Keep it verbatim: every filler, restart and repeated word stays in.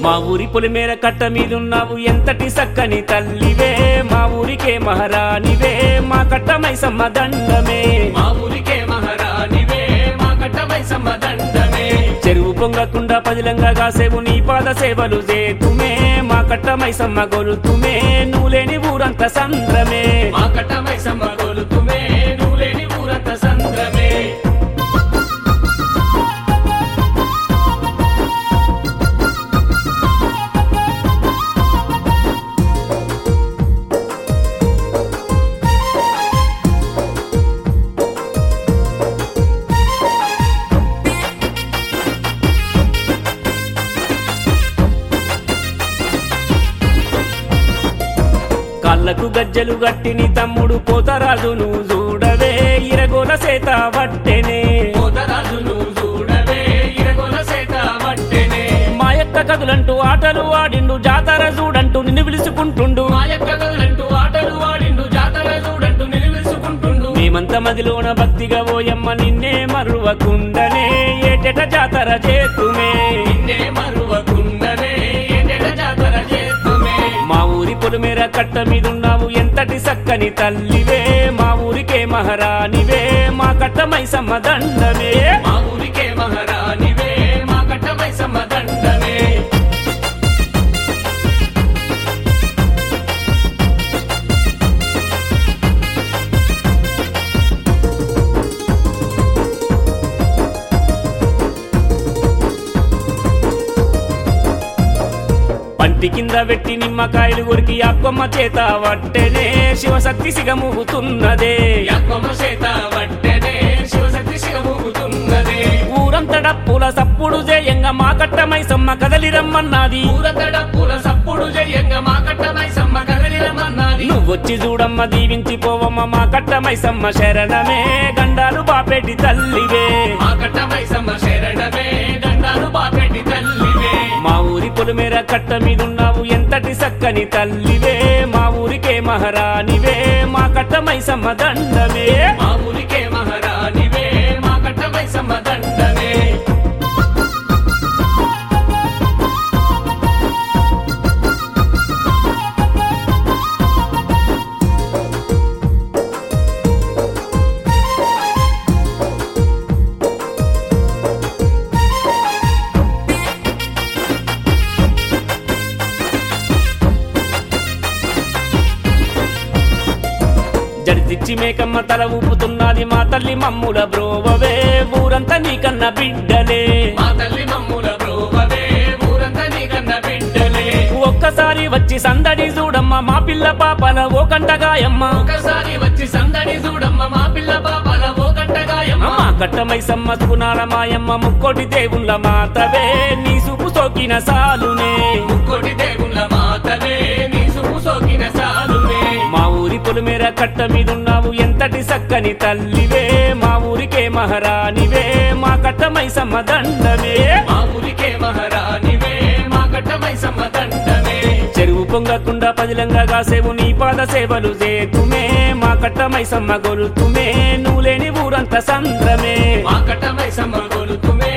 మా ఊరి పొలిమేర కట్ట మీదున్నావు ఎంతటి సక్కని తల్లివే మా ఊరికే మహారాణివే మా కట్ట మైసమ్మ దండమే మా ఊరికే మహారాణివే మా కట్ట మైసమ్మ దండమే చెరువు పొంగకుండా పదిలంగా కాసేవు నీ పాద సేవలు చేతుమే మా కట్ట మైసమ్మ గొలుతుమే నువ్వు లేని ఊరంత సంద్రమే మా కట్ట మైసమ్మ గొలుతుమే నువ్వు లేని ఊరంత సంద్రమే కళ్ళకు గజ్జలు గట్టిని తమ్ముడు పోతరాజు నువ్వు చూడవే ఇరగోల సేత వట్టెనే పోతరాజు నువ్వు చూడవే ఇరగోల సేత వట్టెనే మా యొక్క కదులంటూ ఆటలు ఆడిండు జాతర చూడంటూ నిన్ను పిలుచుకుంటుండు మా యొక్క కదులంటూ ఆటలు ఆడిండు జాతర చూడంటూ నిలుసుకుంటుండు మేమంత మదిలోన భక్తిగా ఓయమ్మ నిన్నే మరువకుండనే ఏటెట జాతర చేతుమే నిన్నే మరువకుండనే ఏటెట జాతర చేస్తుమే మా ఊరి పొలిమేర కట్ట మీదున్నావు ఎంతటి సక్కని తల్లివే మా ఊరికే మహారాణివే మా కట్ట మైసమ్మ దండమే మా ఊరికే మహారాణివే మా కట్ట మైసమ్మ దండమే పంటి కింద పెట్టి నిమ్మకాయలు కొరికి అప్పమ్మ చేత వట్టెనే శివశక్తి సిగమూగుతున్నదే యాకొమ్మ చేత వట్టెనే శివశక్తి శివమూగుతున్నదే ఊరంతా డప్పుల సప్పుడు జయంగా మా కట్ట మైసమ్మ కదలి రమ్మన్నది ఊరతడ పూల సప్పుడు జయంగా మా కట్ట మైసమ్మ కదలిరమన్నది నువ్వొచ్చి చూడమ్మ దీవించి పోవమ్మ మా కట్ట మైసమ్మ శరణమే గండాలు బాపెట్టి తల్లివే మా కట్ట మైసమ్మ శరణమే దండాలు బాపెట్టి తల్లివే మా ఊరి పొలిమేర కట్ట మీదున్నావు ఎంతటి సక్కని తల్లివే మా ఊరికే మహారాణివే మా కట్ట మైసమ్మ దండమే మా ఊరికే మహారాణివే మా కట్ట మైసమ్మ దండమే జడితిచ్చి మేకమ్మ తల ఊపుతున్నది మా తల్లి మమ్ముల బ్రోవవే ఊరంతా నీకన్న బిడ్డలే మా తల్లి మమ్ముల బ్రోవవే ఊరంతా నీకన్న బిడ్డలే ఒక్కసారి వచ్చి సందడి చూడమ్మ మా పిల్ల పాపల ఓ కంటగాయమ్మ ఒకసారి వచ్చి సందడి చూడమ్మ మా పిల్ల పాపల ఓ కంటగాయమ్మ మా కట్ట మైసమ్మ సుగుణాల మాయమ్మ ముక్కోటి దేవుళ్ళ మాతవే నీ సుపు సోకిన సాలునే ముక్కోటి దేవుళ్ళ మాతవే నీ సుపు సోకిన సాలునే మా ఊరి పొలిమేర కట్ట మీదున్నావు ఎంతటి సక్కని తల్లివే మా ఊరికే మహారాణివే మా కట్ట మైసమ్మ దండమే మా ఊరికే మహారాణివే మా కట్ట మైసమ్మ దండమే చెరువు పొంగకుండా పదిలంగా కాసేవు నీ పాద సేవలు చేతుమే మా కట్ట మైసమ్మ గొలుతుమే నువ్వు లేని ఊరంత సంద్రమే మా కట్ట మైసమ్మ గొలుతుమే